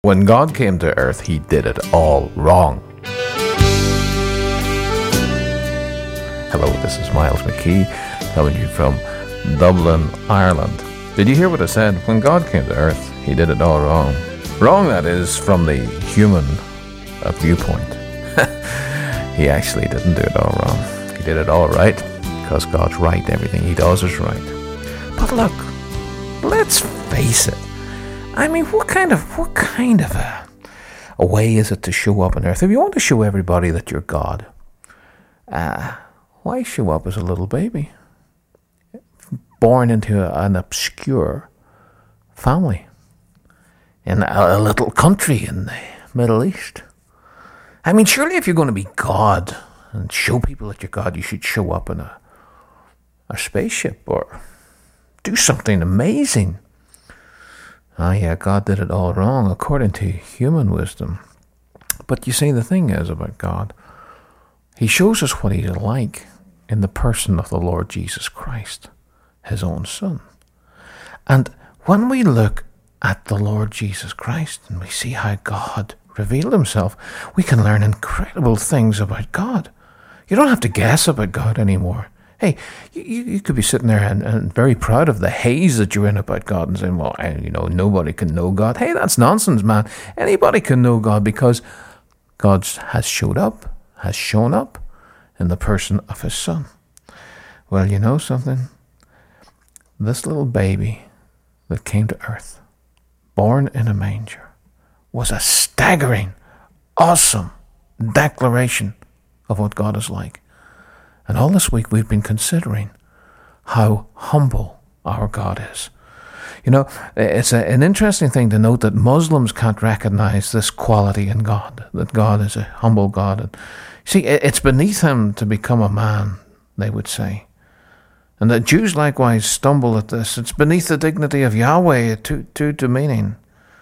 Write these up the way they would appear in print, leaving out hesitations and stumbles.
When God came to earth, he did it all wrong. Hello, this is Miles McKee, coming to you from Dublin, Ireland. Did you hear what I said? When God came to earth, he did it all wrong. Wrong, that is, from the human viewpoint. He actually didn't do it all wrong. He did it all right, because God's right. Everything he does is right. But look, let's face it. I mean, what kind of a way is it to show up on earth? If you want to show everybody that you're God, why show up as a little baby? Born into an obscure family in a little country in the Middle East. I mean, surely if you're going to be God and show people that you're God, you should show up in a spaceship or do something amazing. Ah, yeah, God did it all wrong according to human wisdom. But you see, the thing is about God, he shows us what he's like in the person of the Lord Jesus Christ, his own Son. And when we look at the Lord Jesus Christ and we see how God revealed himself, we can learn incredible things about God. You don't have to guess about God anymore. Hey, you could be sitting there and very proud of the haze that you're in about God and saying, well, nobody can know God. Hey, that's nonsense, man. Anybody can know God because God has shown up in the person of his Son. Well, you know something? This little baby that came to earth, born in a manger, was a staggering, awesome declaration of what God is like. And all this week we've been considering how humble our God is. You know, it's an interesting thing to note that Muslims can't recognize this quality in God, that God is a humble God. And see, it's beneath him to become a man, they would say. And the Jews likewise stumble at this. It's beneath the dignity of Yahweh to demeaning.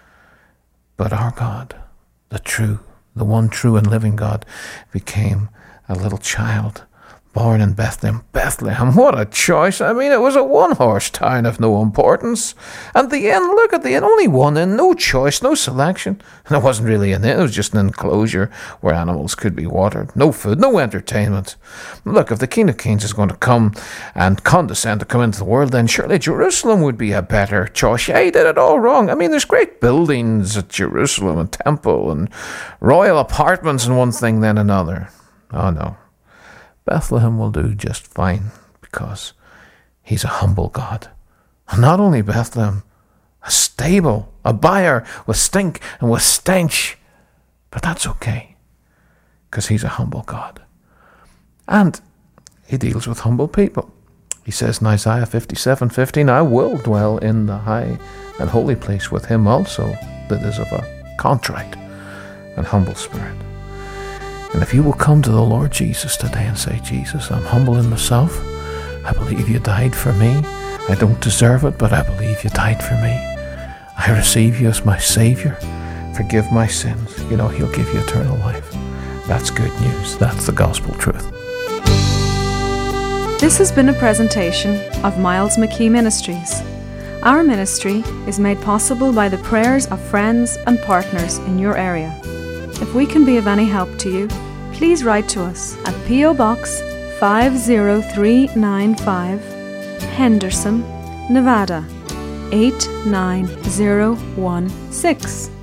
But our God, the one true and living God, became a little child born in Bethlehem. Bethlehem, what a choice. I mean, it was a one-horse town of no importance. And the inn, look at the inn, only one inn, no choice, no selection. And it wasn't really an inn, it was just an enclosure where animals could be watered. No food, no entertainment. Look, if the King of Kings is going to come and condescend to come into the world, then surely Jerusalem would be a better choice. Yeah, he did it all wrong. I mean, there's great buildings at Jerusalem and temple and royal apartments and one thing then another. Oh, no. Bethlehem will do just fine because he's a humble God. And not only Bethlehem, a stable, a buyer with stink and with stench. But that's okay because he's a humble God. And he deals with humble people. He says in Isaiah 57:15, I will dwell in the high and holy place with him also that is of a contrite and humble spirit. And if you will come to the Lord Jesus today and say, Jesus, I'm humble in myself. I believe you died for me. I don't deserve it, but I believe you died for me. I receive you as my Savior. Forgive my sins. You know, he'll give you eternal life. That's good news. That's the gospel truth. This has been a presentation of Miles McKee Ministries. Our ministry is made possible by the prayers of friends and partners in your area. If we can be of any help to you, please write to us at P.O. Box 50395, Henderson, Nevada 89016.